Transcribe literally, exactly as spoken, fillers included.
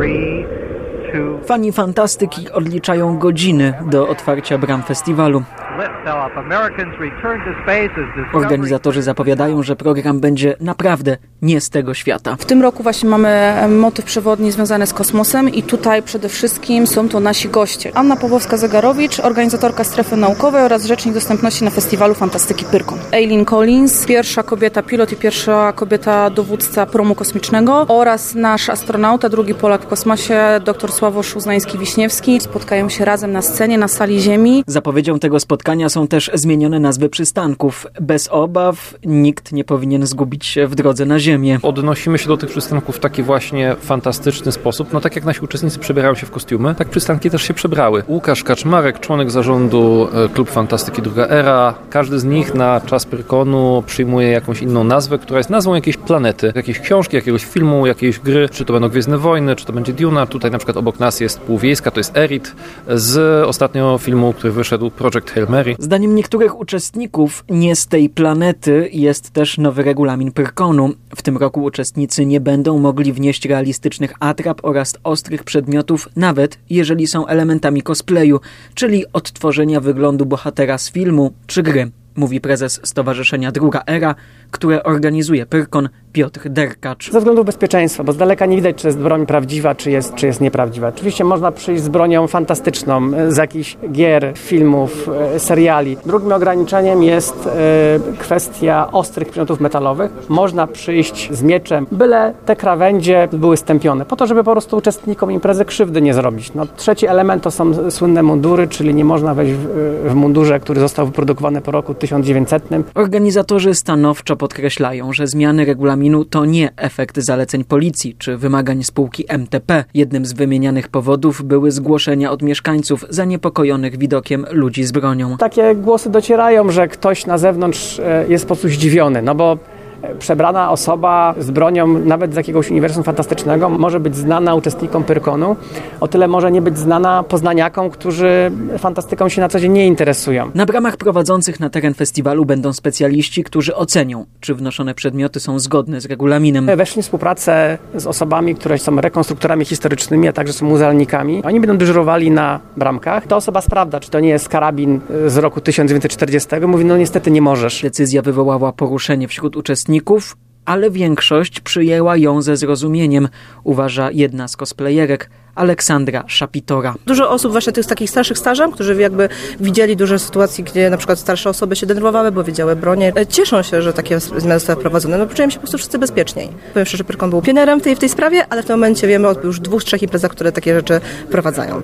Fani fantastyki odliczają godziny do otwarcia bram festiwalu. Organizatorzy zapowiadają, że program będzie naprawdę nie z tego świata. W tym roku właśnie mamy motyw przewodni związany z kosmosem i tutaj przede wszystkim są to nasi goście. Anna Pawłowska-Zegarowicz, organizatorka strefy naukowej oraz rzecznik dostępności na festiwalu fantastyki Pyrkon. Eileen Collins, pierwsza kobieta pilot i pierwsza kobieta dowódca promu kosmicznego oraz nasz astronauta, drugi Polak w kosmosie, dr Sławosz Uznański-Wiśniewski. Spotkają się razem na scenie, na sali Ziemi. Zapowiedzią tego spotkania są też zmienione nazwy przystanków. Bez obaw nikt nie powinien zgubić się w drodze na Ziemię. Odnosimy się do tych przystanków w taki właśnie fantastyczny sposób. No tak jak nasi uczestnicy przebierają się w kostiumy, tak przystanki też się przebrały. Łukasz Kaczmarek, członek zarządu Klub Fantastyki Druga Era. Każdy z nich na czas Pyrkonu przyjmuje jakąś inną nazwę, która jest nazwą jakiejś planety, jakiejś książki, jakiegoś filmu, jakiejś gry, czy to będą Gwiezdne Wojny, czy to będzie Duna. Tutaj na przykład obok nas jest Półwiejska, to jest Erit z ostatniego filmu, który wyszedł, Project Hail Mary. Zdaniem niektórych uczestników nie z tej planety jest też nowy regulamin Pyrkonu. W tym roku uczestnicy nie będą mogli wnieść realistycznych atrap oraz ostrych przedmiotów, nawet jeżeli są elementami cosplayu, czyli odtworzenia wyglądu bohatera z filmu czy gry, mówi prezes Stowarzyszenia Druga Era, które organizuje Pyrkon, Piotr Derkacz. Ze względu bezpieczeństwa, bo z daleka nie widać, czy jest broń prawdziwa, czy jest, czy jest nieprawdziwa. Oczywiście można przyjść z bronią fantastyczną, z jakichś gier, filmów, seriali. Drugim ograniczeniem jest e, kwestia ostrych przedmiotów metalowych. Można przyjść z mieczem, byle te krawędzie były stępione, po to, żeby po prostu uczestnikom imprezy krzywdy nie zrobić. No, trzeci element to są słynne mundury, czyli nie można wejść w, w mundurze, który został wyprodukowany po roku tysiąc dziewięćsetnym. Organizatorzy stanowczo podkreślają, że zmiany regulaminu to nie efekt zaleceń policji czy wymagań spółki M T P. Jednym z wymienianych powodów były zgłoszenia od mieszkańców zaniepokojonych widokiem ludzi z bronią. Takie głosy docierają, że ktoś na zewnątrz jest po prostu zdziwiony, no bo przebrana osoba z bronią, nawet z jakiegoś uniwersum fantastycznego, może być znana uczestnikom Pyrkonu, o tyle może nie być znana poznaniakom, którzy fantastyką się na co dzień nie interesują. Na bramach prowadzących na teren festiwalu będą specjaliści, którzy ocenią, czy wnoszone przedmioty są zgodne z regulaminem. Weszli w współpracę z osobami, które są rekonstruktorami historycznymi, a także są muzealnikami. Oni będą dyżurowali na bramkach. Ta osoba sprawdza, czy to nie jest karabin z roku tysiąc dziewięćset czterdziestego. Mówi, no niestety nie możesz. Decyzja wywołała poruszenie wśród uczestników, ale większość przyjęła ją ze zrozumieniem, uważa jedna z cosplayerek, Aleksandra Szapitora. Dużo osób właśnie tych takich starszych stażem, którzy jakby widzieli dużo sytuacji, gdzie na przykład starsze osoby się denerwowały, bo wiedziały bronię. Cieszą się, że takie zmiany zostały wprowadzone. No, czują się po prostu wszyscy bezpieczniej. Powiem szczerze, że Pyrkon był pionerem w tej, w tej sprawie, ale w tym momencie wiemy o już dwóch, trzech imprezach, które takie rzeczy wprowadzają.